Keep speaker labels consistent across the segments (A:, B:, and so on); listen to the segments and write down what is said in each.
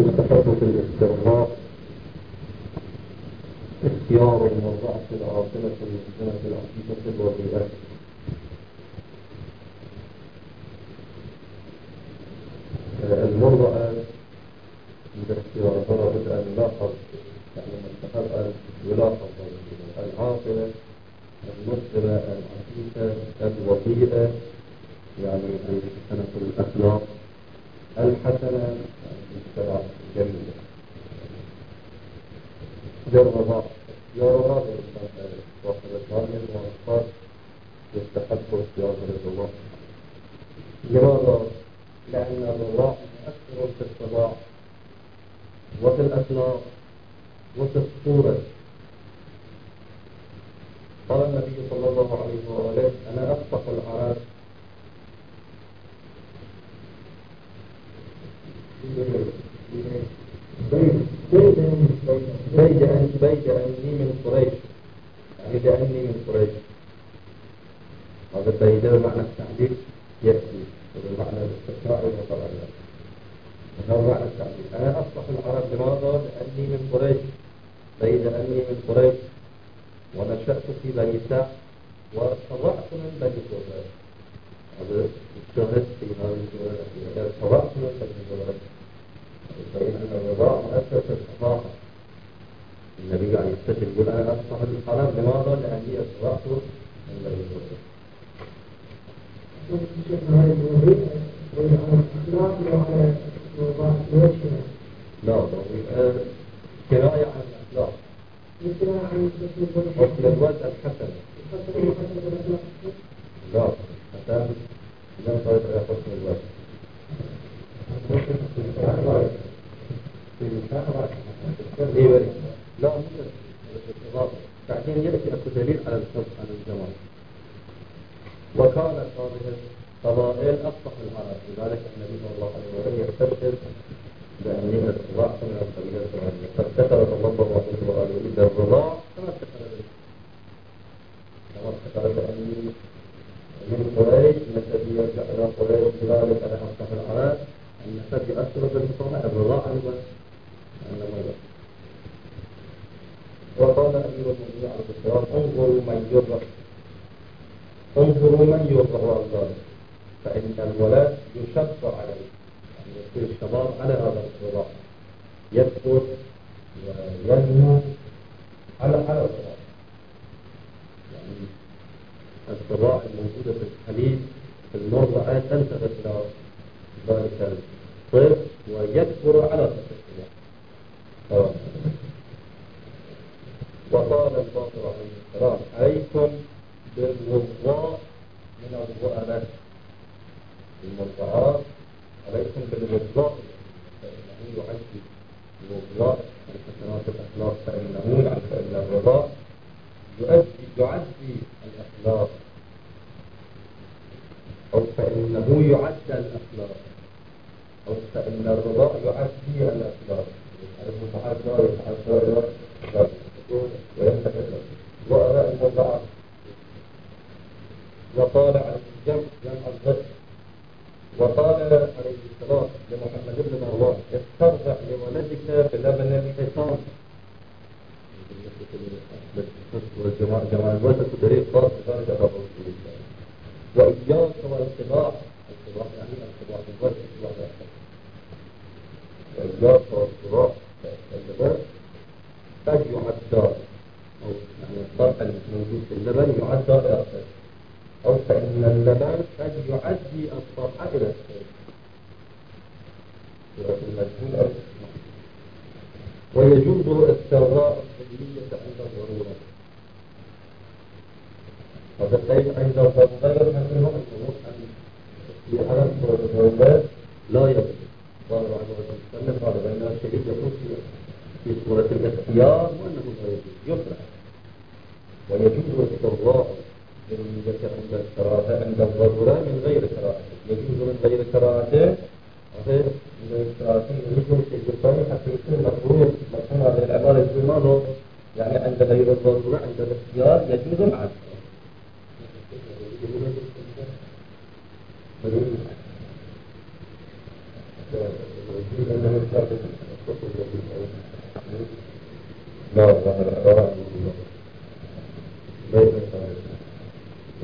A: يستحب في الاسترضاء اختيار المرضعة العاقلة المسلمة العفيفة الوضيئة. المرضعة باختيارها لابد أن يلاحظ، يعني المستحب أن يلاحظ العاقلة المسلمة العفيفة الوضيئة، يعني أن تتسنى الأخلاق الحسنة المجتمع الجميلة. جربا واحد الثاني والأخر يستحب اختيار الرضاع. لماذا؟ لأن الرضاع مؤثر في الطباع وفي الأخلاق وفي الصورة. قال النبي صلى الله عليه وآله: أنا أصدق العرب بيد أني من قريش، يعني لأني من قريش. هذا بيد بمعنى التعليل يكفي، وبمعنى الاستثناء والمطلع. هذا معنى التعليل. أنا أصدق العرب. لماذا؟ لأني من قريش، بيد أني من قريش، ونشأت في بني سعد وارتضعت من بني زهير. هذا الشاهد في هذا الجواب، ارتضعت من بني زهير، فإن الرضاع مؤثر في الصحافة. النبي عليه الصلاة والسلام يقول: أنا أصدق العرب. لماذا؟ لأني ارتضعت من بني زهير. لا، كناية عن الأخلاق، حسن الوجه الحسن. لا، حسن لم ترد على حسن الوجه. لا، مش الإضافة. بعدين يأتي الدليل على الحسن على الجمال. وكانت هذه القبائل أفصح العرب، لذلك النبي صلى الله عليه وسلم يستشهد بأني ارتضعت من القبيلة الفلانية. فافتكر صلى الله عليه وآله بالرضاع كما افتكر بأني من قريش، نسبي يرجع إلى قريش، لذلك أنا أفصح العرب. النسب يؤثر بالمصطلح، الرضاع أيضا أنه. وقال أمير المؤمنين عليه السلام: انظروا من يرضع عن ذلك، فإن الولد يشق عليه، يعني يصير الشباب على هذا الرضاع، يكبر وينمو على الرضاع. يعني الرضاع الموجودة في الحليب في المرضعة تنتقل إلى ذلك الطفل ويكبر على تلك الرضاع. وقال الباقر عليه السلام: عليكم بالوضاء من الرؤلة، المرضعات عليكم بالوضاء، فإنه يعزي الوضاء من حسنات الأخلاق، فإن الرضاء يعزي الأخلاق، أو فإنه يعزي الأخلاق، أو فإن الرضاء يعزي الأخلاق. المتعزى وينتهي وأراء المرضعات. وقال عليه الجمع وقال عليه السلام لمحمد بن مروان: استرضع لولدك بلبن الحصان. جماعة الوجه تدريب خاص بذلك على رسول الله. وإياك والطباع، الطباع يعني الطباع الوجه، وإياك والطباع اللبن قد يعدى، أو يعني الطبع الموجود في اللبن يعدى إلى الطبع، أو فإن اللبن قد يعدي الطبع إلى الطبع. ويجوز استرضاء الذرية عند الضرورة. هذا الشيء عند الضرورة مثله في حالة الضرورات لا يجوز. قال الله عز وجل: هذا بين الشيء يكون في صورة الاختيار وأنه لا يجوز، يكره. ويجوز استرضاء الذرية عند الكراهة عند الضرورة من غير كراهة. يجوز من غير كراهة، غير من كراهة يجوز في الثاني حتى يكون مفهوم هذه العبارة بماذا؟ يعني عند غير الضرورة عند الاختيار يجوز العدل.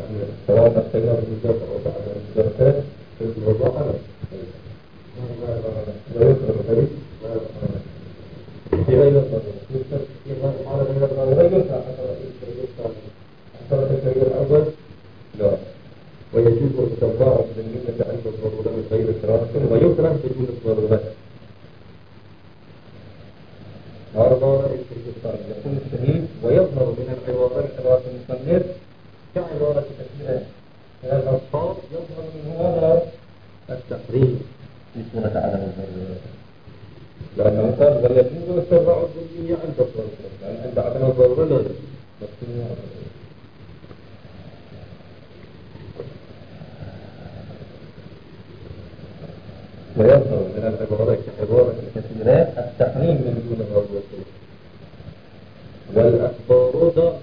A: يعني سواء نفسنا بالجزء أو بعد الجزء في الوضع أنا ويكره الغريب في غير الضرورة في على غير الضرورة حصل الشيء الأول لا ويجوز التباع بالنسبة عند الضرورة من غير كراهة ويكره بدون الضرورة هذا الاستفسار يكون الشهيد ويظهر من العبارات عبارة المصنف كعبارة كثيرة من الألفاظ يظهر من هذا التحريم في سورة عدم الضرورة لأنه قال ويجوز التباع بالنسبة عند الضرورة يعني عند عدم الضرورة لا يجوز ويظهر من العبارات كعبارة كثيرة التحريم من دون ضرورة والأخبار ضالة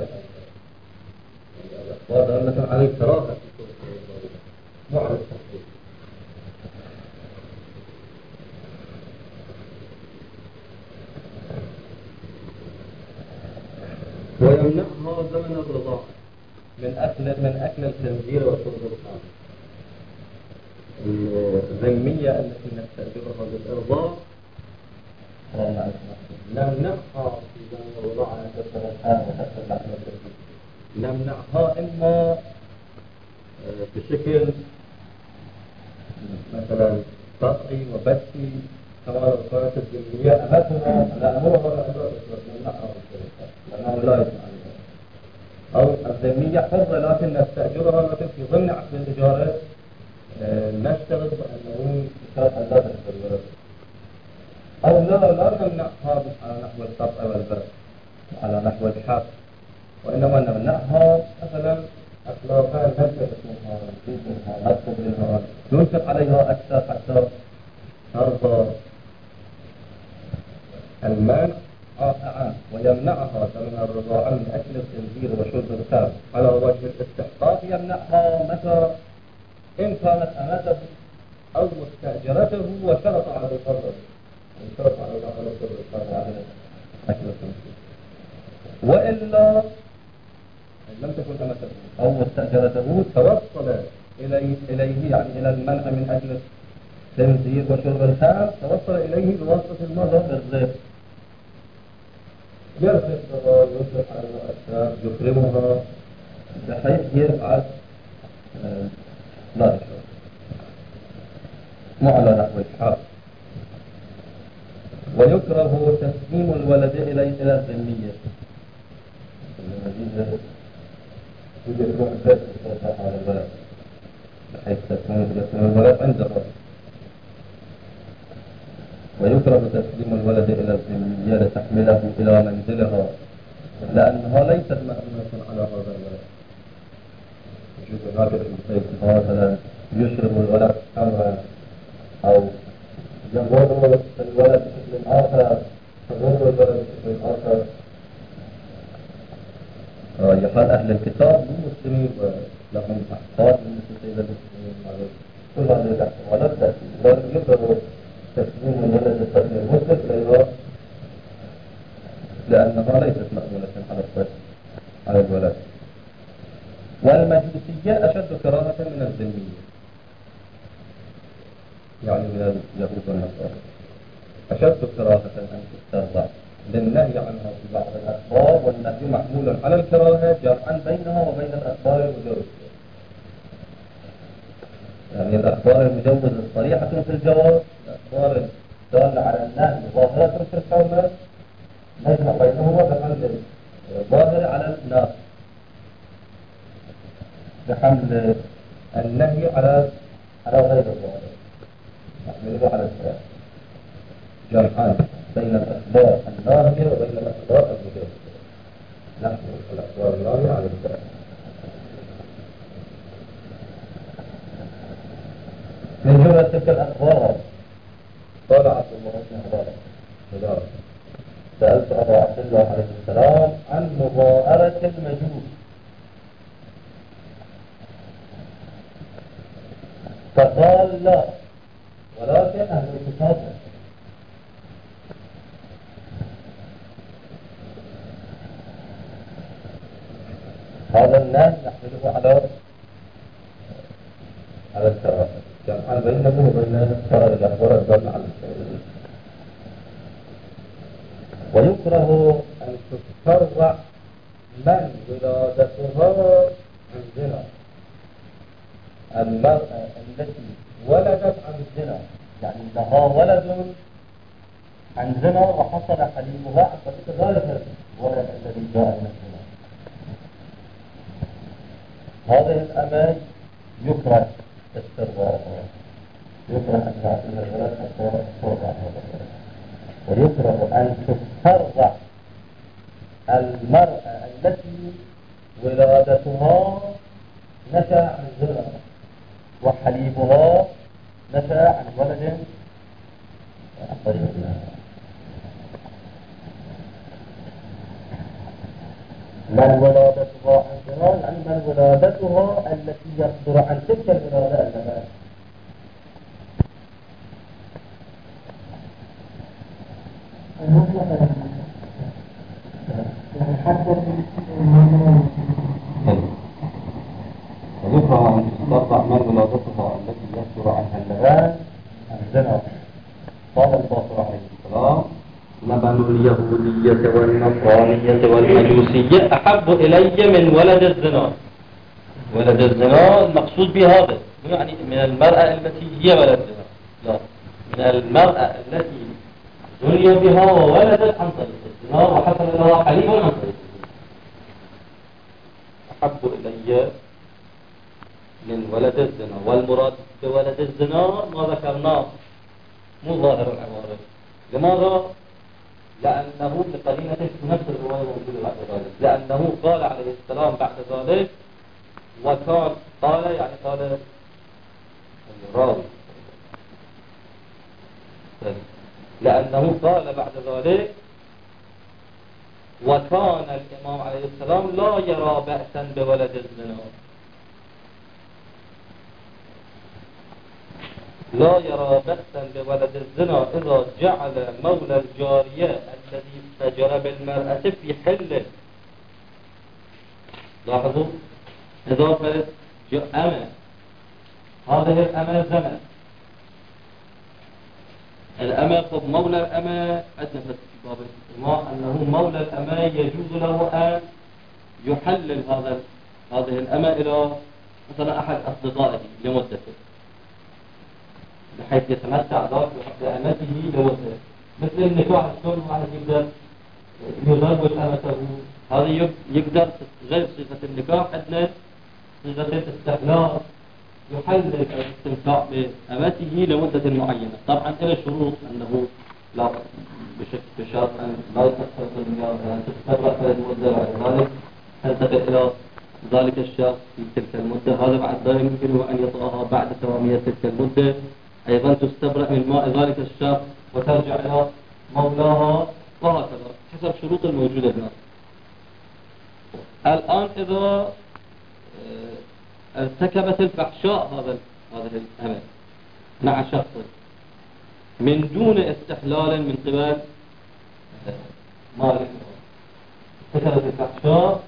A: الأخبار ضالة على الكراهة مو على التحريم ويمنعها زمن الرضاعة من أكل الخنزير وشرب الخمر الذمية التي نستأجرها للإرضاع نمنعها في زمن الرضاعة نمنعها إما بشكل مثلا قطعي وبثي كما لو كانت الذمية أمتها نأمرها نمنعها لأنه لا يسمع أو الذمية حرة لكن نستأجرها لكن في ضمن عقد الإجارة نشترط بأنه شرط لا تستأجرها أو لا نمنعها على نحو القطع والبث على نحو الحق وإنما نمنعها مثلا أخلاقها ننشط منها نطلب منها ينشط عليها أكثر حتى ترضى المانع عام ويمنعها من الرضاعة من أكل الخنزير وشرب الخمر على وجه الاستحقاق يمنعها متى إن كانت أمته أو مستأجرته وشرط على الفرد شرط على أكل الخنزير وإلا لم تكن أمته أو مستأجرته توصل إليه يعني إلى المنع من أكل الخنزير وشرب الخمر توصل إليه بواسطة المرض بالرفق يرفق بها يصلح عليها أشياء يكرمها بحيث يبعث لا يشعر مو على نحو الحق ويكره تسليم الولد إلى الذمية يوجد روح بس على الولد بحيث تكون الولد عند الرجل ويكره تسليم الولد إلى الذمية لتحمله إلى منزلها لأنها ليست مأمونة على هذا الولد يشوف هكذا الشيء مثلا يشرب الولد خمرا أو يمر الولد بشكل آخر تضر الولد بشكل آخر يقال أهل الكتاب مو مسلمين ولهم أحقاد بالنسبة إلى المسلمين كل هذه الاحتمالات تأتي يقدر تسليم الولد الطفل المسلم إليها لأنها ليست مأمونة على الولد والمجوسية أشد كراهة من الذمية يعني من اليهود والنصارى أشد كراهة أن تسترضع للنهي عنها في بعض الأخبار والنهي محمول على الكراهة جمعا بينها وبين الأخبار المجوزة يعني الأخبار المجوزة صريحة في الجواز الأخبار الدالة على النهي ظاهرة في الحرمة نجمع بينهما بحمل الظاهر على الناس بحمل النهي على غير الظاهر نحمله على الكراهة جمعان بين الأخبار الناهية وبين الأخبار المجوزة نحمل الأخبار الناهية على الكراهة من جملة تلك الأخبار قال عبد الله بن عبارة سألت أبا عبد الله عليه السلام عن مظاهرة المجوس فقال لا ولكن أهل الكتاب هذا الناس نحمله على الكراهة جمعا بينه وبين سائر الأخبار الدالة على الكراهة. ويكره أن تتفرع من ولادتها عن زنا، المرأة التي ولدت عن زنا، يعني لها ولد عن زنا وحصل حليمها عن طريق ذلك الولد الذي جاء من الزنا، هذه الأمة يكره استرضاءها، يكره أن تعطيها الولد حتى ترضع هذا الولد. ويكره أن تسترضع المرأة التي ولادتها نشأ عن زنا وحليبها نشأ عن ولد عن طريق الله. من ولادتها عن زنا يعني من ولادتها التي يصدر عن تلك الولادة النبات. ويكره أن تسترضع من ولادتها التي يصدر عنها اللبان عن زنا. قال الباقر عليه السلام: لبن اليهودية والنصرانية والمجوسية أحب إلي من ولد الزنا. ولد الزنا المقصود بهذا يعني من المرأة التي هي ولد الزنا، لا، من المرأة التي زني بها وولدت عن طريق الزنا وحصل لها حليب عن طريق الزنا. أحب إلي من ولد الزنا. والمراد بولد الزنا ما ذكرناه مو ظاهر العبارة. لماذا؟ لأنه لقرينة في نفس الرواية موجودة بعد ذلك، لأنه قال عليه السلام بعد ذلك وكان قال يعني قال الراوي، لأنه قال بعد ذلك وكان الإمام عليه السلام لا يرى بأسا بولد الزنا، لا يرى بأسا بولد الزنا إذا جعل مولى الجارية الذي استجر بالمرأة في حله. لاحظوا إضافة أمة، هذه الأمة زمن الأمة. طب مولى الأمة عندنا في باب الاستثناء أنه مولى الأمة يجوز له أن يحلل هذه الأمة إلى مثلا أحد أصدقائه لمدته، بحيث يتمتع ذاك بأمته لمدة، مثل النكاح الشون واحد يقدر يزوج أمته، هذا يقدر غير صيغة النكاح عندنا صيغة الاستحلال، يحلل الاستمتاع بأمته لمدة معينة. طبعا إلى شروط أنه لا بشرط أن لا يتخصص أن تتفرق المدة بعد ذلك تنتقل إلى ذلك الشخص في تلك المدة، هذا بعد ذلك يمكنه أن يطأها بعد تمامية تلك المدة، أيضا تستبرأ من ماء ذلك الشخص وترجع إلى مولاها وهكذا حسب شروط الموجودة هناك. الآن إذا ارتكبت الفحشاء هذه الأمة مع شخص من دون استحلال من قبل مالك، ارتكبت الفحشاء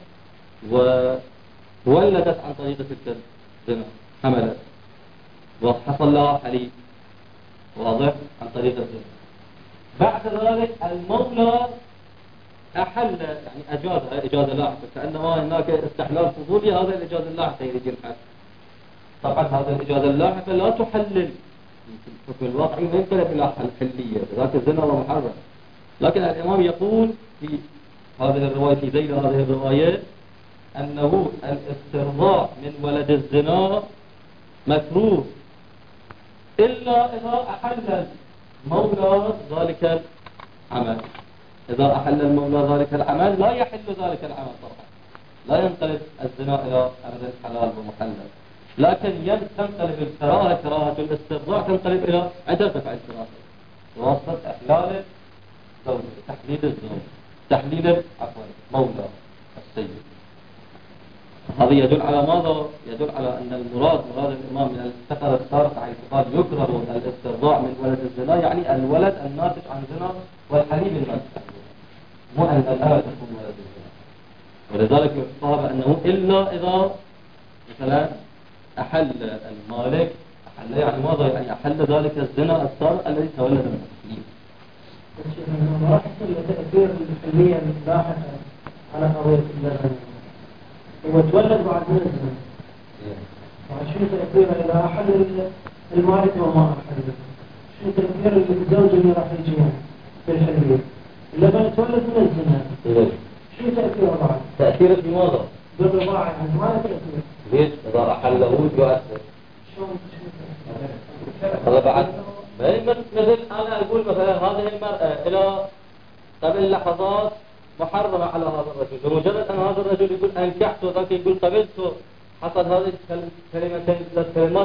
A: وولدت عن طريق تلك الزنا، حملت وحصل لها حليب واضح عن طريق الزنا. بعد ذلك المولى أحل يعني أجازها إجازة لاحقة، كأنما هناك استحلال فضولي، هذا الإجازة اللاحقة يجي الحد. طبعا هذا الإجازة اللاحقة لا تحلل في الحكم الواقعي، ما ينقلب إلى حلية، ذاك الزنا ومحرم. لكن الإمام يقول في هذه الرواية في ذيل هذه الرواية أنه الاسترضاع من ولد الزنا مكروه إلا إذا أحل المولى ذلك العمل. إذا أحل المولى ذلك العمل لا يحل ذلك العمل طبعا، لا ينقلب الزنا إلى أمر حلال ومحلل، لكن تنقلب الكراهة كراهة الاسترضاع تنقلب إلى عدم تفعيل الكراهة بواسطة إحلال الزوج، تحليل الزوج، تحليل مولى السيد. هذا يدل على ماذا؟ يدل على أن مراد الإمام من الفقرة السابقة حيث قال يكره الاسترضاع من ولد الزنا، يعني الولد الناتج عن زنا والحليب الناتج عن زنا، مو أن الأمة تكون ولد الزنا.
B: ولذلك يحصى بأنه إلا إذا مثلا أحل المالك، أحل يعني ماذا؟ يعني أحل ذلك الزنا السابق الذي تولد من التحليل.
C: ما راح يصل لتأثير الحلية اللاحقة على قضية اللبن، هو تولد بعد من الزنا، شو تأثيره إذا أحل المالك وما أحل؟ شو تأثير الزوج اللي راح يجي في الحلية؟ اللبن تولد من الزنا، شو تأثيره بعد؟
B: تأثيره بماذا؟
C: بالرضاعة يعني ما له تأثير.
B: ليش؟ إذا أحله يؤثر.
C: شلون
B: هذا بعد مثل أنا أقول مثلا هذه المرأة إلى قبل لحظات محرمة على هذا الرجل، بمجرد أن هذا الرجل يقول أنكحت وذاك يقول قبلت، حصل هذه الكلمتين ثلاث كلمات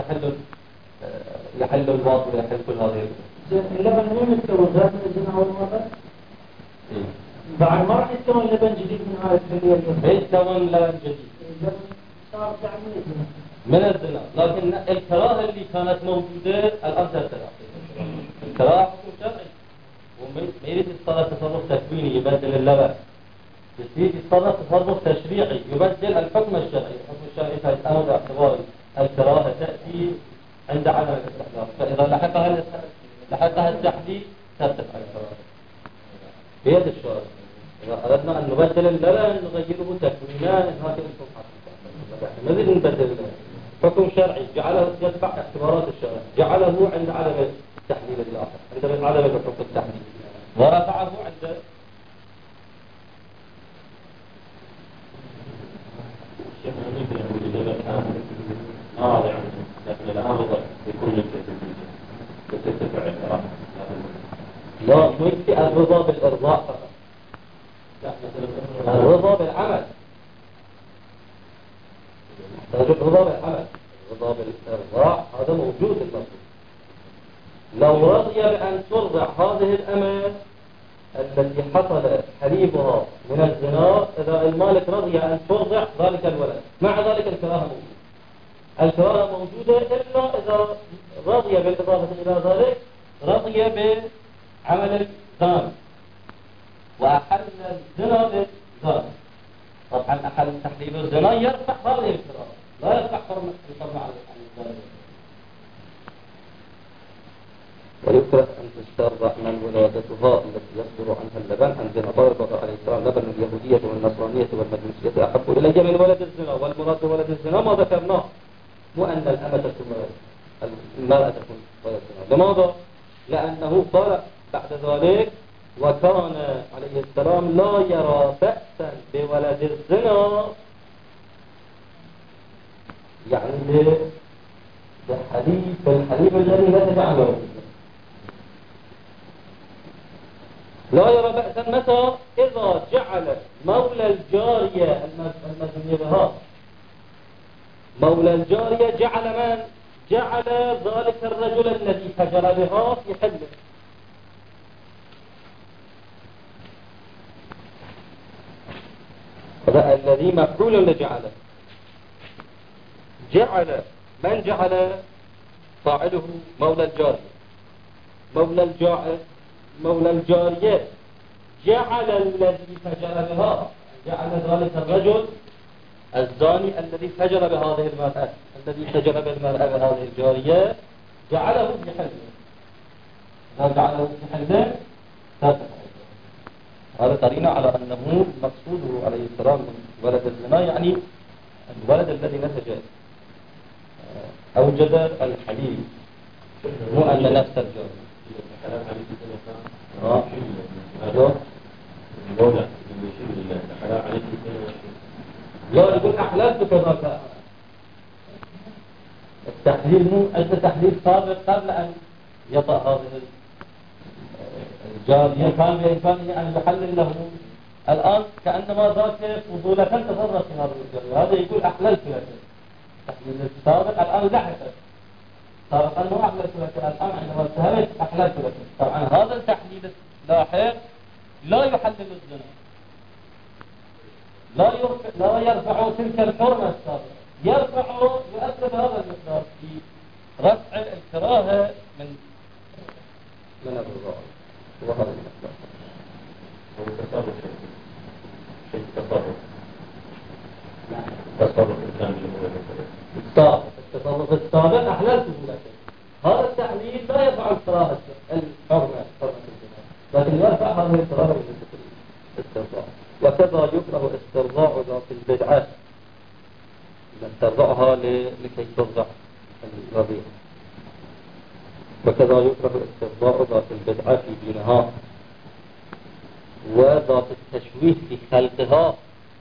B: يحل الباطل ويحل كل هذه
C: اللبن مو متكون ذات من الزنا أول مرة؟ بعد ما راح يتكون لبن جديد من هذه الحلية.
B: يتكون لبن جديد.
C: اللبن صار يعني من الزنا.
B: من الزنا، لكن الكراهة اللي كانت موجودة الآن ترتفع. الكراهة حكم شرعي، وما يريد يتصرف تصرف تكويني يبدل اللبن، يريد يتصرف تصرف تشريعي يبدل الحكم الشرعي. الحكم الشرعي فيتأمر باعتبار الكراهة تأتي عند عدم الاستحلال، فإذا لحقها التحديد ترتفع الكراهة بيد الشارع. إذا أردنا أن نبدل اللبن نغيره تكوينا هذا الحكم نريد نبدل حكم شرعي جعله يتبع اعتبارات الشرع، جعله عند عدم التحليل اللاحق، عند عدم الحكم التحليل، ورفعه عند لا مش الرضا بالإرضاء فقط، الرضا بالعمل، الرضا بالعمل، الرضا بالإرضاء هذا موجود المفروض. لو رضي بأن ترضع هذه الأمة التي حصل حليبها من الزنا، إذا المالك رضي أن ترضع ذلك الولد، مع ذلك الكراهة موجودة. الكراهة موجودة إلا إذا رضي بالإضافة إلى ذلك رضي بعمل الزنا وأحل الزنا بالزنا. طبعا أحل تحليل الزنا يرفع هذه الكراهة، لا يرفع حرمة عن الزنا. ويكره أن تسترضع من ولادتها التي يصدر عنها اللبن عن زنا. قال الرسول عليه السلام: لبن اليهودية والنصرانية والمجوسية أحب إلي من ولد الزنا. والمراد بولد الزنا ما ذكرناه، مو أن الأمة تكون المرأة تكون ولد الزنا. لماذا؟ لأنه قال بعد ذلك: وكان عليه السلام لا يرى بأسا بولد الزنا، يعني بالحليب الذي نتج عنه. لا يرى بأسا متى؟ إذا جعل مولى الجارية المزني بها، مولى الجارية جعل من؟ جعل ذلك الرجل الذي فجر بها في حله. هذا الذي مفعول لجعله، جعل من جعل فاعله مولى الجارية، مولى الجارية جعل الذي فجر بها، جعل ذلك الرجل الزاني الذي فجر بهذه المرأة، الذي فجر بالمرأة بهذه الجارية جعله في حله. إذا جعله في حله هذا قرينة على أنه مقصوده عليه السلام من ولد الزنا، يعني الولد الذي نتج أوجد الحليب، مو أن نفس الجارية. لا يقول أحللت كذاك. التحليل مو أجل تحليل سابق قبل أن يطأ هذه الجارية، كان بإمكانه أن يحلل له. الآن كأنما ذاك فضولة تصرف في هذا الجارية، هذا يقول أحللت لك. التحليل السابق الآن لحقت، سابقا مو أحللت لك، الآن عندما اتهمت أحللت لك. طبعا هذا التحليل اللاحق لا يحلل الزنا، لا يرفع تلك الحرمة السابقة، يؤثر هذا المقدار في رفع الكراهة من الرضا. وهذا المقدار هو تصرف، شيء تصرف طاهر التصرف السابق أحللته لك. هذا التحليل لا يرفع الكراهة الحرمة الزنا، لكن يرفع هذه الكراهة بالنسبة للاسترضاع. وكذا يكره استرضاع ذات البدعة، من ترضعها لكي ترضع الرضيع. وكذا يكره استرضاع ذات البدعة في دينها، وذات التشويه في خلقها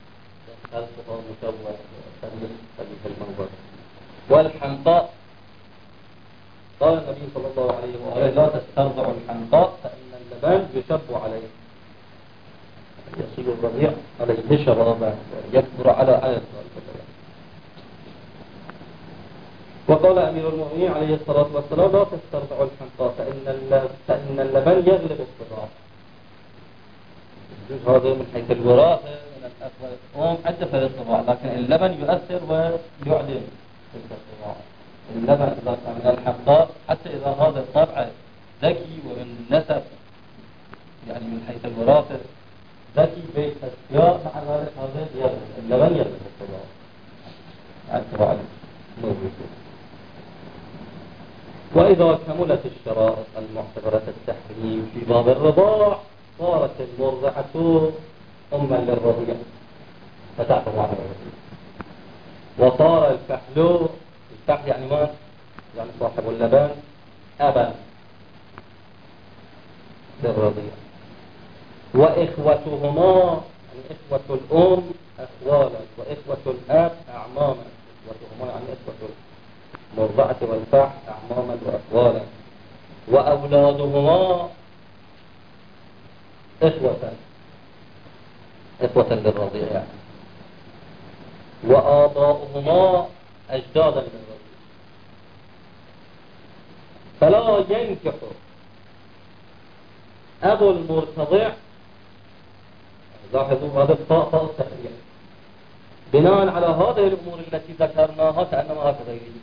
B: مشوه خليف المنظر. والحنطاء قال النبي صلى الله عليه وآله لا تسترضع الحنطاء فإن اللبان يشب عليه، يصير الرضيع عليه شرابا يكبر على عين. وقال أمير المؤمنين عليه الصلاة والسلام لا تسترضع الحنطاء فإن اللبن يغلب الصداع. هذا من حيث الوراثة من الأب والأم حتى في الصداع، لكن اللبن يؤثر ويعدم تلك الصداع. اللبن إذا كان من الحنطاء حتى إذا هذا الطبع ذكي ومن نسب يعني من حيث الوراثة ذكي بيت أشياء، مع ذلك هذا يغلب اللبن يغلب الصداع. الصداع موجود. وإذا كملت الشرائط المعتبرة التحريم في باب الرضاع صارت المرضعة أما للرضيع فتحرم على الرضيع، وصار الفحل يعني ما يعني صاحب اللبان أبا للرضيع، وإخوتهما يعني إخوة الأم أخوالا، وإخوة الأب أعماما. إخوتهما يعني إخوة المرضعة والفحل أعماما وأخوالا، وأولادهما إخوة للرضيع يعني. وآباؤهما أجدادا للرضيع. فلا ينكح أبو المرتضع، لاحظوا هذا الطاء التحرير بناء على هذه الأمور التي ذكرناها، كأنما هكذا يريد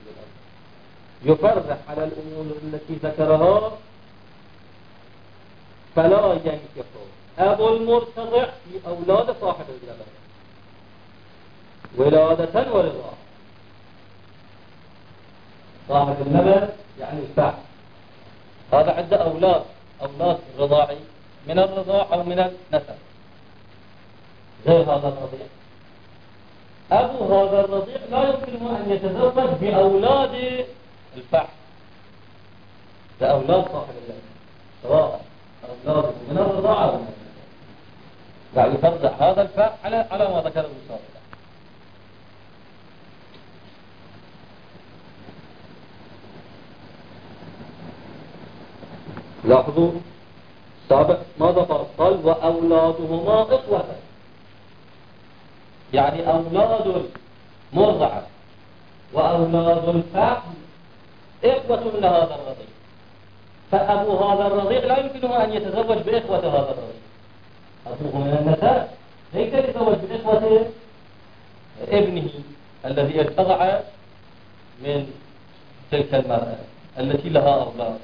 B: يفرح على الأمور التي ذكرها. فلا ينكح أبو المرتضع في أولاد صاحب اللبن ولادة ورضاعة. صاحب اللبن يعني الفحل، هذا عنده أولاد رضاعي من الرضاع أو من النسب غير هذا الرضيع. أبو هذا الرضيع لا يمكنه أن يتزوج بأولاد الفحل، بأولاد صاحب اللبن، سواء أولاده من الرضاعة أو من النسب. يعني يفرع هذا الفحل على ما ذكره المصادر. لاحظوا سابق ماذا قال وأولادهما إخوة، يعني أولاد المرضعة وأولاد الفحل إخوة لهذا الرضيع. فأبو هذا الرضيع لا يمكنه أن يتزوج بإخوة هذا الرضيع. أبوه من النساء ليس يتزوج بإخوة ابنه الذي ارتضع من تلك المرأة التي لها أولاد.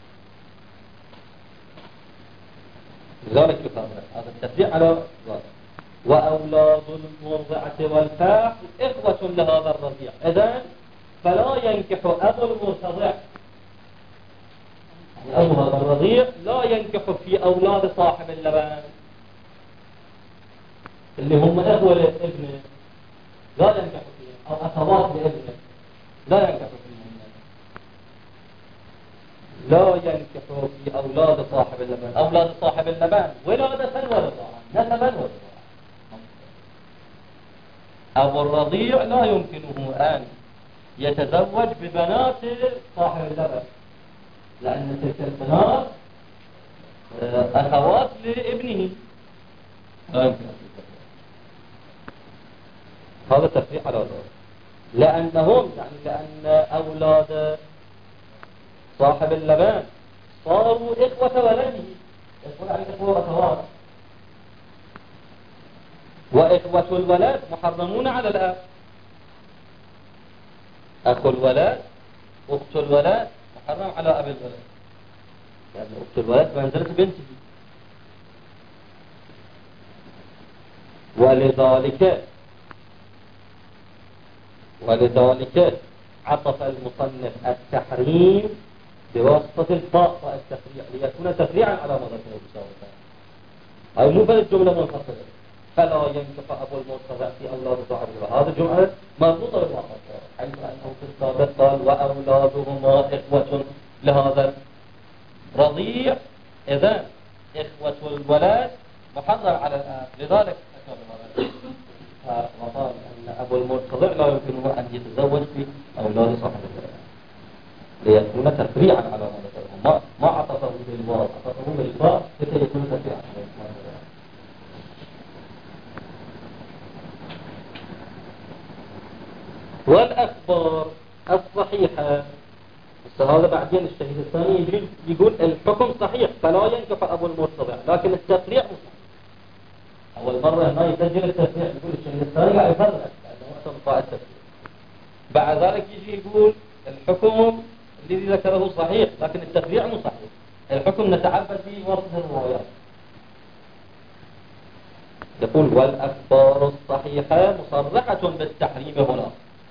B: لذلك يفرق هذا التفريع على ذلك. وأولاد المرضعة والفحل إخوة لهذا الرضيع. إذن فلا ينكح أبو المرتضع، أبو هذا الرضيع لا ينكح في أولاد صاحب اللبن اللي هم إخوة لابنه، لا ينكح فيهم، أو أخوات لابنه لا ينكح فيهم. لا ينكح في أولاد صاحب اللبن، أولاد صاحب اللبن ولادة ورضاعة، نسبا ورضاعة. أبو الرضيع لا يمكنه أن يتزوج ببنات صاحب اللبن، لأن تلك البنات أخوات لابنه، لا يمكن. هذا تفريع على ذلك، لأنهم يعني لأن أولاد صاحب اللبن صاروا إخوة ولده، إخوة أخوات، وإخوة الولد محرمون على الأب. أخو الولد أخت الولد محرم على أبي الولد، يعني أخت الولد منزلة بنته. ولذلك عطف المصنف التحريم بواسطة الفاء والتفريع ليكون تفريعا على ما ذكره بسابقا. هاي مو بس جملة منفصلة، فلا ينكح أبو المرتضع في أولاد صاحبه، هذا جملة مربوطة بالواقع، حيث أنه في السابق قال وأولادهما إخوة لهذا الرضيع، إذن إخوة الولد محرم على الآب، لذلك فقال أن أبو المرتضع لا يمكنه أن يتزوج في أولاد صاحبه ليكون تفريعا على ما ذكره، ما عطفه بالواو، عطفه بالفاء لكي يكون تفريعا على ما ذكره. والأخبار الصحيحة، هذا بعدين الشهيد الثاني يجي يقول الحكم صحيح فلا ينكح أبو المرتضع، لكن التفريع مو صحيح. أول مرة هنا يسجل التفريع، يقول الشهيد الثاني لا يفرق لأنه وقت التفريع. بعد ذلك يجي يقول الحكم الذي ذكره صحيح لكن التفريع مو صحيح، الحكم نتعبد به وصف الروايات. يقول والأخبار الصحيحة مصرحة بالتحريم هنا،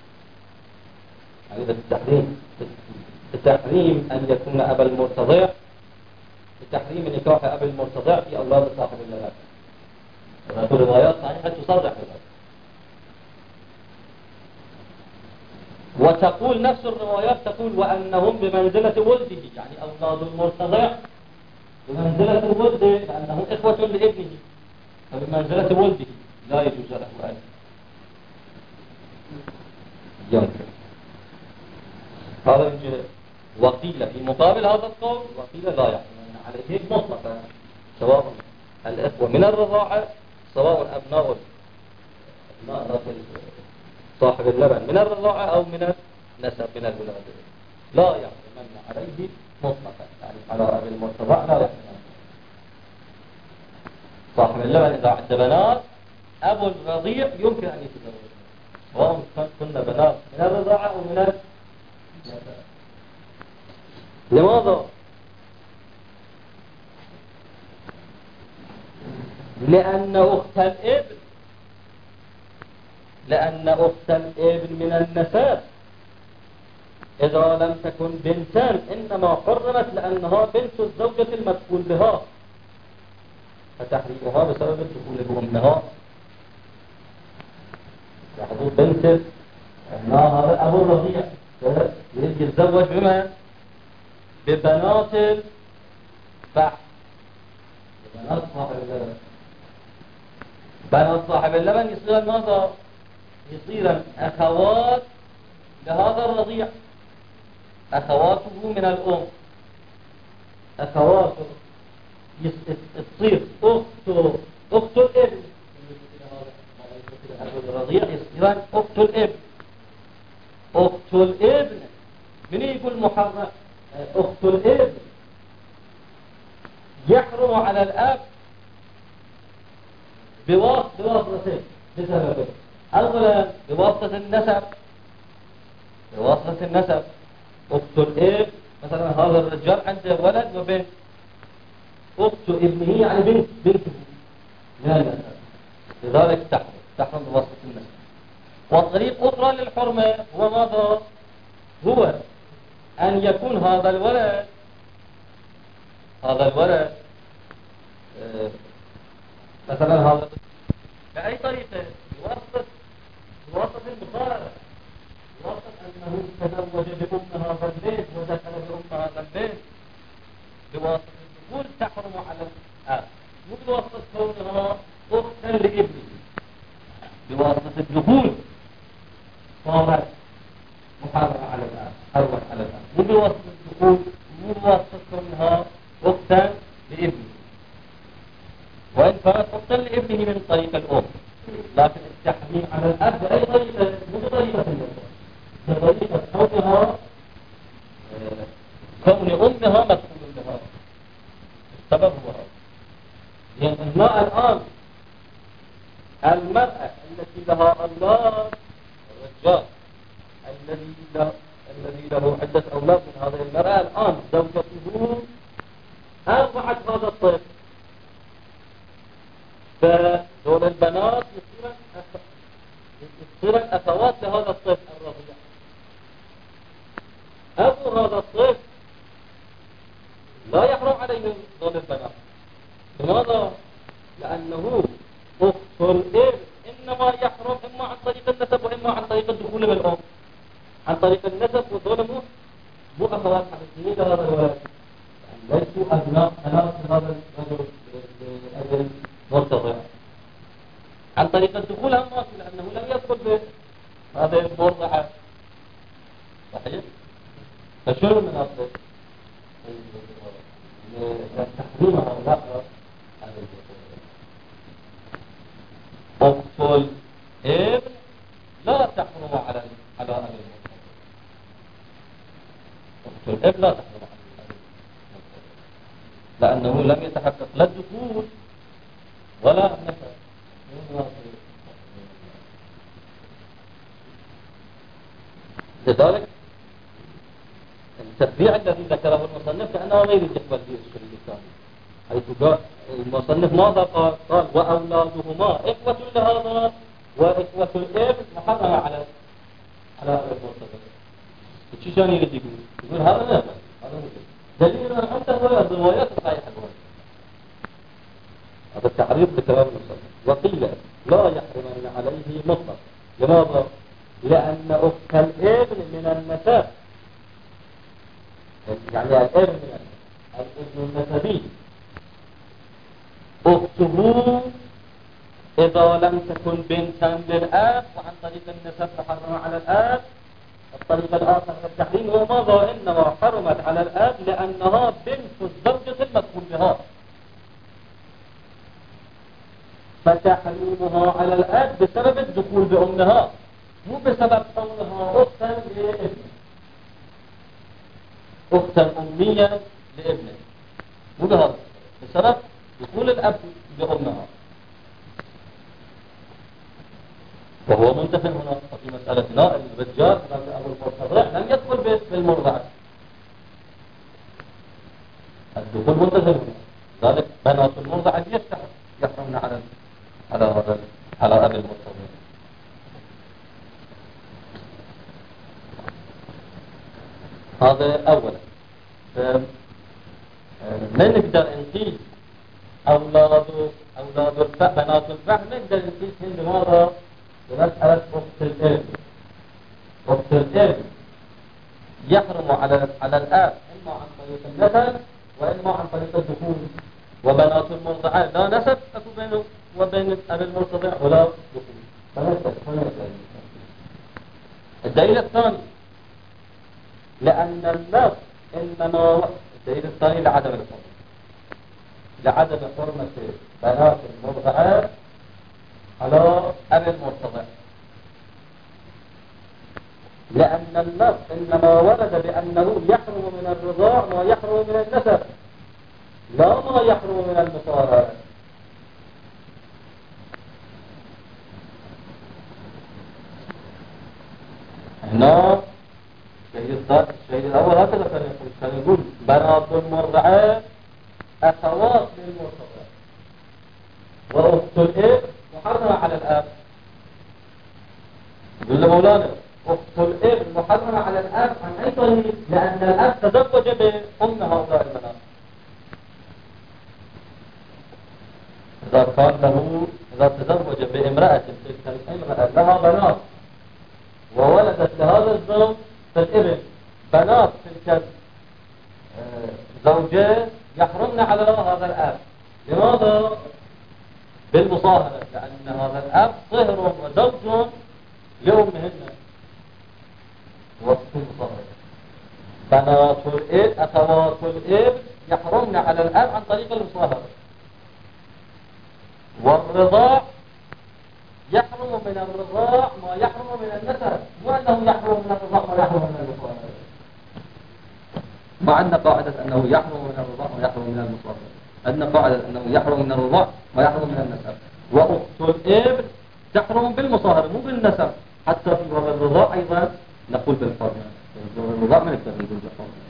B: يعني التحريم أن يكون أبا المرتضع، بتحريم نكاح أبي المرتضع في أولاد صاحب اللبن. الروايات صحيحة تصرح بذلك، وتقول نفس الروايات تقول وأنهم بمنزلة ولده، يعني أولاد المرتضع بمنزلة ولده لأنهم إخوة لابنه، فبمنزلة ولده لا يجوز له أن ينكح. هذا من جهة. وقيل في مقابل هذا القول وقيل لا يحرم عليه مطلقا، سواء الإخوة من الرضاعة سواء أبناء صاحب اللبن من الرضاعة أو من النسب من الولادة، لا يحرم عليه مطلقا، يعني على أبي المرتضع لا يحرم. صاحب اللبن إذا عنده بنات أبو الرضيع يمكن أن يتزوج، سواء كنا بنات من الرضاعة أو من النسب. لماذا؟ لأن أخت الابن من النسب إذا لم تكن بنتا إنما حرمت لأنها بنت الزوجة المدخول بها، فتحريمها بسبب الدخول بأمها. يحضر بنت هذا أبو الرضيع يجي يتزوج بمن؟ ببنات الفحم، ببنات صاحب اللبن. بنات صاحب اللبن يصير ماذا؟ يصير أخوات لهذا الرضيع، أخواته من الأم، أخواته تصير أخت الابن، الرضيع يصير أخت الابن. أخت الابن من يقول محرم؟ أخت الابن يحرم على الأب بواسطتين بسببين. أولا بواسطة النسب، أخت الابن مثلا هذا الرجال عنده ولد وبنت، أخت ابنه يعني بنته لا النسب، لذلك تحرم بواسطة النسب. وطريق أخرى للحرمة هو ماذا؟ هو أن يكون هذا الولد مثلا هذا بأي طريقة؟ بواسطة المقارنة، بواسطة أنه تزوج بأم هذا البيت ودخل بأم هذا البيت، بواسطة الدخول تحرم على الأب، مو بواسطة كونها أختا لابنه. بواسطة الدخول صارت محرمة على الآب، حرمت على الآب، مو بواسطة الدخول، مو بواسطة كونها أختا لابنه، وإن كانت أختا لابنه من طريق الأم، لكن التحريم على الأب بأي طريقة؟ مو بطريقة النسب، بطريقة كون أمها مدخول بها. السبب هو هذا، لأن الآن المرأة التي لها أولاد، الرجال الذي له عدة أولاد من هذه المرأة، الآن زوجته أرضعت هذا الطفل، فدول البنات يصيرن أخوات لهذا الطفل عن طريق النسب وظلموا مو أخوات حقيقيين لهذا الولد، يعني ليسوا أبناء هذا الرجل لأجل مرتضع. عن طريق الدخول هم ماشي، لأنه لم يدخل بهذه المرضعة، صحيح؟ فشنو من أصل تحريمها لا أخت الابن لا تحرم على أبي المرتضع. أخت الابن لا تحرم على أبي المرتضع لأنه لم يتحقق لا الدخول ولا النسب. لذلك التتبيع الذي ذكره المصنف كأنه غير يقبل به الشريط الثاني، حيث قال المصنف ماذا قال؟ قال وأولادهما إخوة لهذا وإخوة الابن محرمة على المرتضى. شو كان يريد يقول هذا لا يقبل، هذا دليل أنت الروايات الصحيحة. هذا التعريف بكلام المصنف. وقيل لا يحرمن عليه مطلق. لماذا؟ لأن أخت الابن من النسب، يعني الابن النسبي أخته إذا لم تكن بنتا للآب وعن طريق النسب تحرم على الآب. الطريق الآخر في التحريم هو ماذا؟ إنما حرمت على الآب لأنها بنت الزوجة المدخول بها، فتحريمها على الآب بسبب الدخول بأمها، مو بسبب كونها أختا لابنه، أختا أمية لابنه، مو بهذا، بسبب دخول الأب بأمها. وهو منتفع هنا في مسألتنا. الرجال أبو المرتضع لم يدخل بالمرضعة، الدخول منتفع هنا. ذلك بنات المرضعة يحرمن على أبي المرتضع. هذا أولا. ما نقدر نقيس بنات الفهم، نقدر نقيس لماذا بمسألة أخت الابن. أخت الابن يحرم على الآب إما عن طريق النسب وإما عن طريق الدخول. وبنات المرضعة لا نسب أكو بينه وبين أبي المرتضع ولا دخول. الدليل الثاني لأن النص إنما الدليل الثاني لعدم حرمة بنات المرضعات على أبي المرتضع، لأن النص إنما ورد بأنه يحرم من الرضاع ما يحرم من النسب، لا ما يحرم من المصاهرة. هنا الشيء الأول هكذا كان يقول بنات المرضعات أخوات للمرتضع، وأخت الابن محرمة على الآب. يقول له مولانا أخت الابن محرمة على الآب عن أي طريق؟ لأن الآب تزوج بأم هؤلاء البنات. إذا تزوج بامرأة تلك الامرأة لها بنات وولدت لهذا الزوج فالابن بنات تلك الزوجات يحرمن على هذا الآب. لماذا؟ بالمصاهرة، لأن هذا الأب صهر وزوج لأمهن وقت المصاهرة. بنات الابن أخوات الابن يحرمن على الأب عن طريق المصاهرة. والرضاع يحرم من الرضاع ما يحرم من النسب، مو أنه يحرم من الرضاع ما يحرم من المصاهرة، مع أن قاعدة أنه يحرم من الرضاع ما يحرم من المصاهرة، أن قاعدة أنه يحرم من الرضاع ما يحرم من النسب. وأخت الابن تحرم بالمصاهرة مو بالنسب. حتى في باب الرضاع أيضا نقول بالحرمة، الرضاع ما نقدر نقول بالحرمة.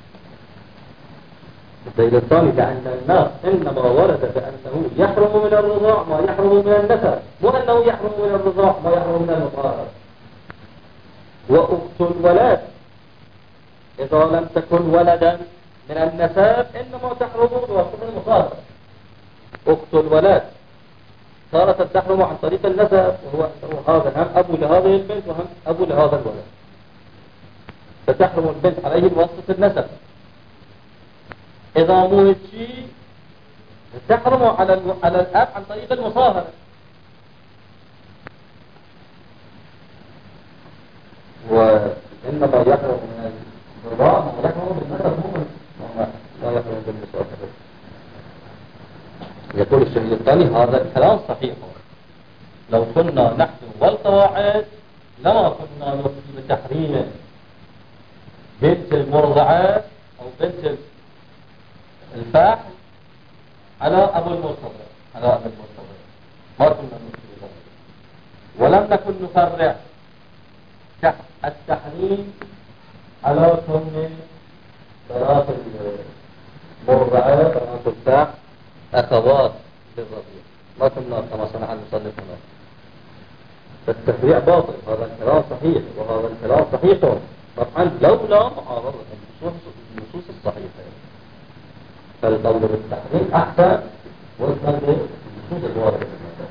B: الدليل الثاني لأن الناس إنما ورد بأنه يحرم من الرضاع ما يحرم من النسب، مو أنه يحرم من الرضاع ما يحرم من المصاهرة. وأخت الولد إذا لم تكن ولدا من النسب إنما تحرم بواسطة المصاهرة. أخت الولد صارت تحرم عن طريق النسب، وهو هذا هم أبو لهذه البنت وهم أبو لهذا الولد. فتحرم البنت عليه بواسطة النسب. إذا مو هيك شيء تحرم على الأب عن طريق المصاهرة. وإنما يحرم من الرضاع ما يحرم بالنسب لا يحرم بالمصاهرة. يقول الشهيد الثاني هذا الكلام صحيح. لو كنا نحن والقواعد لما كنا نفتي بتحريم بنت المرضعة أو بنت الفاحل على أبو المرتضى ما كنا نفتي بذلك. ولم نكن نفرع التحريم على كون بنات المرضعة بنات الفاحل أخوات للرضيع، ما كنا كما صنع المصنف هنا. فالتفريع باطل. هذا الكلام صحيح وهذا الكلام صحيح طبعا لولا معارضة النصوص الصحيحة. فالقول بالتحريم أحسن والقول بالنصوص الواردة.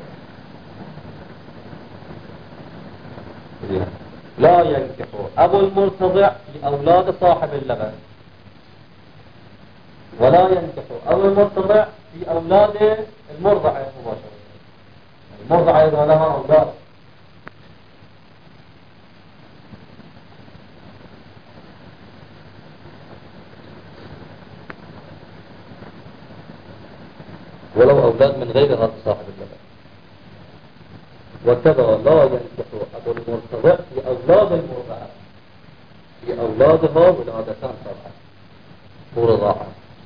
B: لا ينكح أبو المرتضع في أولاد صاحب اللبن، ولا ينكح أبو المرتضع في أولاد المرضعة مباشرة. المرضعة إذا لها أولاد ولو أولاد من غير هذا صاحب اللبن. وكذا لا ينكح أبو المرتضع في أولاد المرضعة في أولادها ولادتان طبعا ورضاعة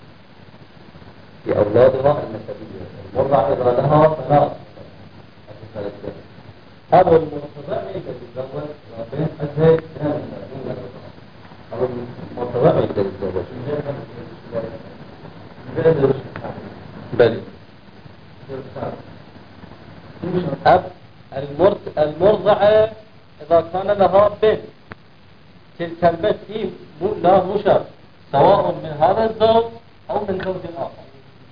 B: في أولادها النسبية. المرضعة إذا لها ثلاث أبو المرتضع يقدر يتزوج بين أزهر أبو المرتضع يقدر يتزوج بلي المرضعة إذا كان لها بنت تلك البنت لا مشر سواء من هذا الزوج أو من زوج آخر.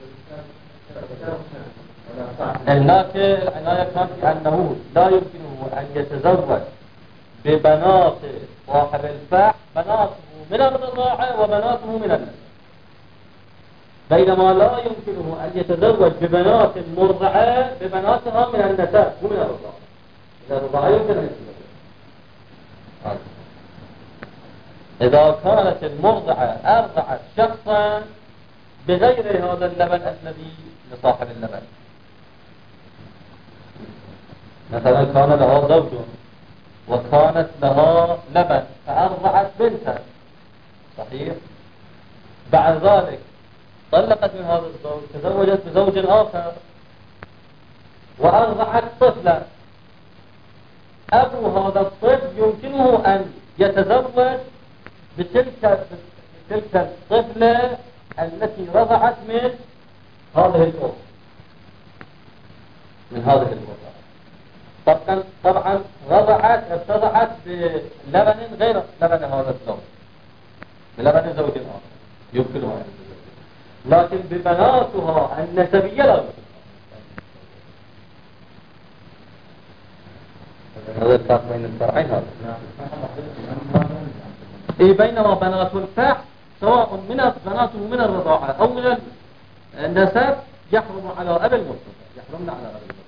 B: هناك العناية كانت بأنه لا يمكنه أن يتزوج ببنات صاحب الفاح بناته من الرضاعة وبناته من النسب، بينما لا يمكنه أن يتزوج ببنات المرضعة ببناتها من النسب ومن الرضاعة. إذا الرضاعة يمكن أن يتزوج. إذا كانت المرضعة أرضعت شخصا بغير هذا اللبن الذي لصاحب اللبن، مثلا كان لها زوج وكانت لها لبن فأرضعت بنتا صحيح، بعد ذلك طلقت من هذا الزوج تزوجت بزوج آخر وأرضعت طفلا، أبو هذا الطفل يمكنه أن يتزوج بتلك الطفلة التي رضعت من هذه الأم من هذه الوضع. طبعا ارتضعت بلبن غير لبن هذا الزوج بلبن زوج آخر يمكنها أن تتزوج، لكن ببناتها النسبية لا يمكن. هذا الفرق بين الفرعين هذا. بينما بنات الفاح سواء من بناته من الرضاعة أو من النسب يحرم على أبي المرتضى، يحرمن على أبي المرتضى.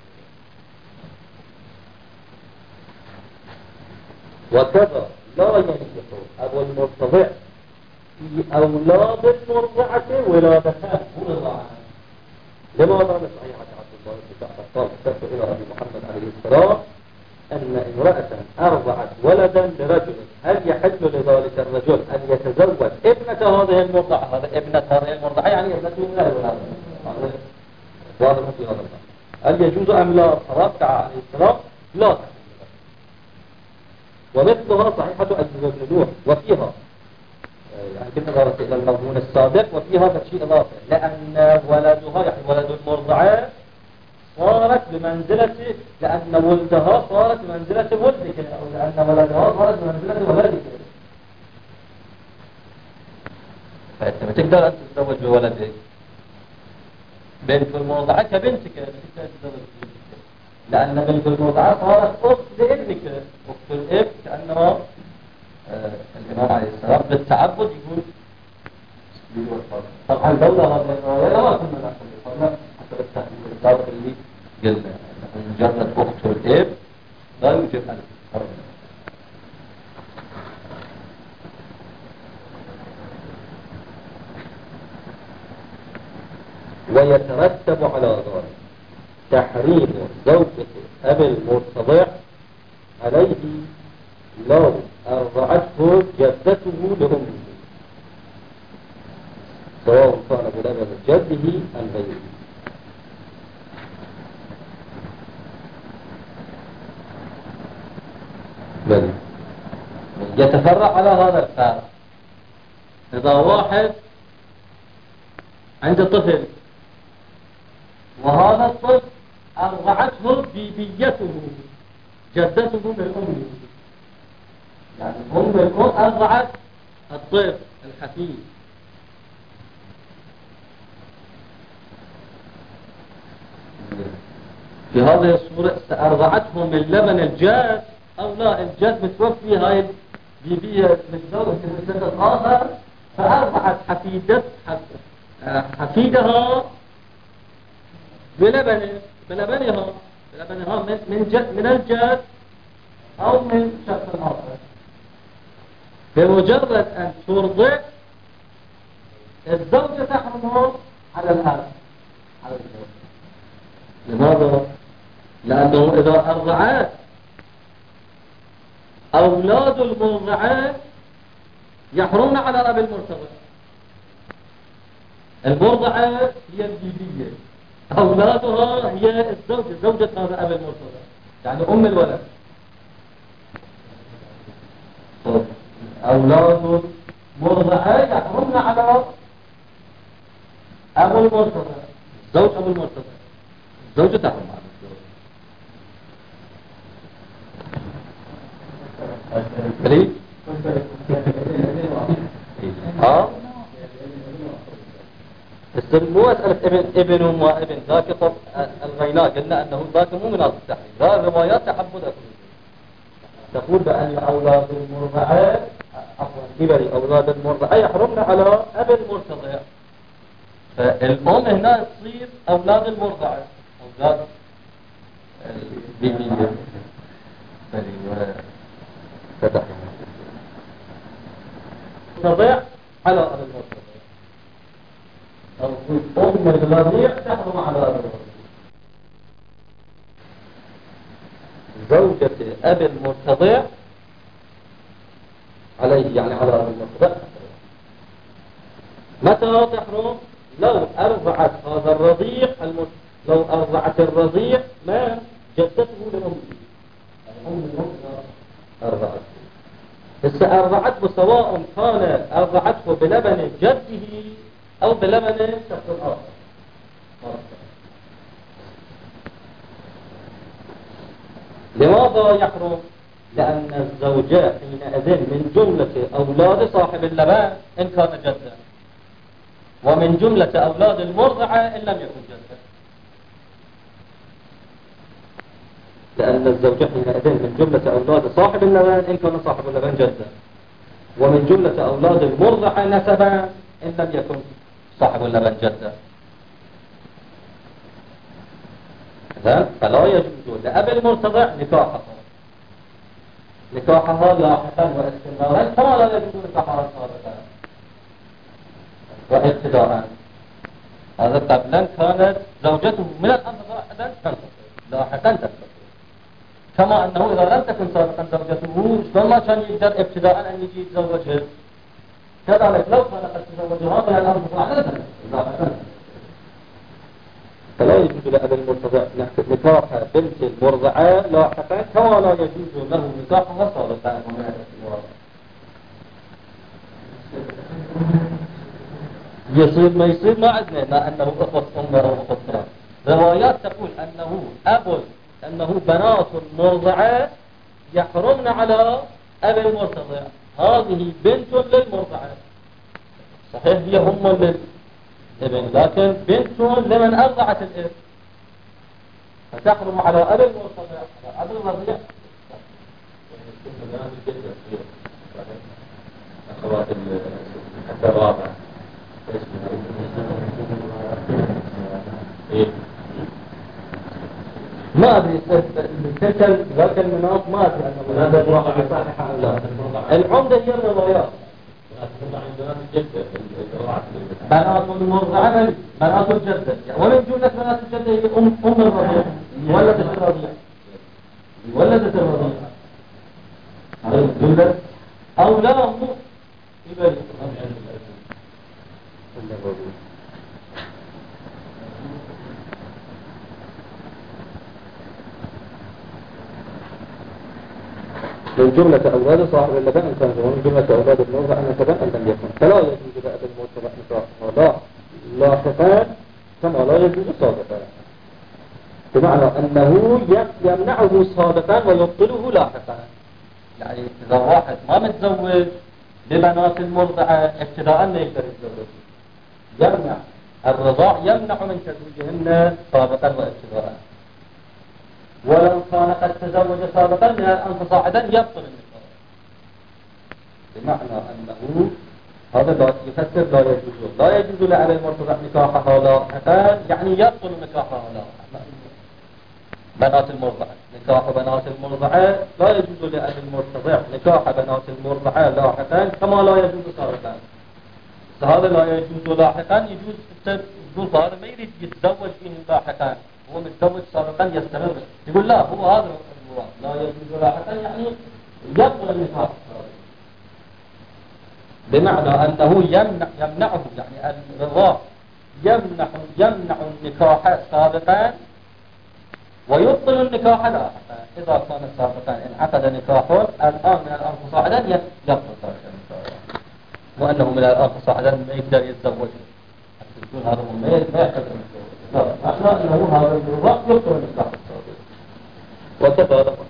B: وكذا لا ينكح أبو المرتضع في أولاد المرضعة ولادتان مرضعة. لماذا من صحيحة عبد الله بن جعفر قال كتبت إلى أبي محمد عليه السلام أن امرأة أرضعت ولدا لرجل هل يحل لذلك الرجل أن يتزوج ابنة هذه المرضعة؟ هذا ابنة هذه المرضعة يعني ابنته من الولادة. واضح في هذا الأمر. هل يجوز أم لا؟ رد عليه السلام لا تحل. ومثلها صحيحة أبي بن نوح وفيها يعني بالنظر إلى المضمون السابق وفيها شيء إضافي لأن ولدها يعني ولد المرضعة صارت بمنزلة لأن ولدها صارت بمنزلة ولدك أو لأن ولدها صارت بمنزلة ولدك. فأنت ما تقدر أن تتزوج بولدك. بنت المرضعة كبنتك لأن بنت المرضعة صارت أخت لابنك. أخت الابن كأنها الإمام عليه السلام بالتعبد يقول طبعا لولا هذه الرواية ما كنا نأخذ قلنا حسب التحديد السابق اللي قلنا مجرد أخت والإب لا يوجد ألف.
A: ويترتب على ذلك تحريم زوجة أبي المرتضع عليه لو أرضعته جدته لأمه سواء كان بلبن جده أم غيره. بل يتفرع على هذا الفارق. إذا واحد عنده طفل وهذا الطفل أرضعته بيبيته جدته من أمه، يعني الأم أرضعت الطفل الحفيد، في هذه الصورة أرضعته من لبن الجد أو لا، الجد متوفي، هاي البيبية متزوجة من جد آخر فأرضعت حفيدها بلبنها من الجد أو من شخص آخر. بمجرد أن ترضع الزوجة تحرم على الأب على الزوج. لماذا؟ لأنه إذا أرضعت أولاد المرضعات يحرمن على أبي المرتضع. المرضعة هي البيبية، أولادها هي الزوجة، زوجة هذا أبي المرتضع، يعني أم الولد. أولاد المرضعة يحرمن على أبو المرتضع، زوج أبو المرتضع، الزوجة تحرم على الزوج. بريد مو مسألة ابن وابن ذاك طب الغيناء قلنا أنه ذاك مو من هذا التحريم، ذا الروايات تحبذ تقول بأن أولاد المرضعة كبري أولاد المرضعة يحرمن على أبي المرتضع، فالأم هنا تصير أولاد المرضعة أولاد البيبية تضيع على أبي المرتضع، أو أم الرضيع تحرم على أبي المرتضع. زوجة أبي المرتضع عليه يعني على أبي المرتضع متى تحرم؟ لو أرضعت هذا الرضيع لو أرضعت الرضيع ما جدته لأمه، أم المرتضع أرضعته، هسه أرضعته سواء كان أرضعته بلبن جده أو بلبن شخص آخر. لماذا يحرم؟ لأن الزوجة حينئذ من جملة أولاد صاحب اللبن إن كان جدا، ومن جملة أولاد المرضعة إن لم يكن جدا، لأن الزوجة حينئذ من جملة أولاد صاحب اللبن إن كان صاحب اللبن جدا، ومن جملة أولاد المرضعة نسبا إن لم يكن صاحب اللبن جدا. فلا يجوز لأبي المرتضع نكاحها لاحقا واستمرارا كما لا يجوز نكاحها سابقا وابتداء. هذا قبلا كانت زوجته من الأمر لاحقا تنتصر، كما أنه إذا لم تكن سابقا زوجته شلون ما كان يقدر ابتداء أن يجي يتزوجها، كذلك لو كان قد تزوجها من الأمر لاحقا. فلا يجوز لأبي المرتضع نكاح بنت المرضعة لاحقا كما لا يجوز له نكاحها سابقا. يصير ما يصير ما عندنا أنه أخت أم أو أخت. روايات تقول أنه بنات المرضعة يحرمن على أبي المرتضع، هذه بنت للمرضعة، صحيح هي أم للابن لكن بنت لمن أرضعت الابن، فتحرم على أبي المرتضع على أبي الرضيع.
B: أخوات حتى الرابع إيه؟
A: ما أدري تلك ذاك المناط ما أدري أن هذا الواقع صحيح أو لا. العمدة هي الروايات. بنات المرضعة بنات الجدة، ومن جملة بنات الجدة هي أم الرضيع، ولدت الرضيع، ولدت الرضيع. هذا الجملة أو لا مو يبالي. من جملة أولاد صاحب اللبن إنسان، ومن جملة أولاد المرضع أن يتبنى لم يكن، فلا يجوز لأب المرضع نكاحها لاحقا كما لا يجوز سابقا، بمعنى أنه يمنعه سابقا ويبطله لاحقا.
B: يعني إذا واحد ما متزوج ببنات المرضعة ابتداء ما يقدر يتزوج،
A: يمنع
B: الرضاع يمنع من تزوجهن سابقا وابتداء،
A: ولو كان قد تزوج سابقا من الآن فصاعدا يبطل النكاح،
B: بمعنى أنه هذا لا يفسر لا يجوز لأبي المرتضع نكاحها لاحقا، يعني يبطل نكاحها لاحقا. بنات المرضعة نكاح بنات المرضعة لا يجوز لأبي المرتضع نكاح بنات المرضعة لاحقا كما لا يجوز سابقا. هذا لا يجوز لاحقا يجوز تقول هذا ما يريد يتزوج فيه لاحقا، هو متزوج سابقا يستمر، يقول لا هو هذا المراد لا يجوز لاحقا يعني يبطل النكاح، بمعنى أنه يمنعه يعني الرضاع يمنع النكاح سابقا ويبطل النكاح لاحقا. إذا كان سابقا انعقد نكاح الآن من الآن فصاعدا يبطل ذلك النكاح، وأنه من الآن فصاعدا ما يقدر يتزوج، تقول هذا ما يقدر يتزوج، لا، أنه هذا الرضاع يبطل النكاح السابق.
A: وكذلك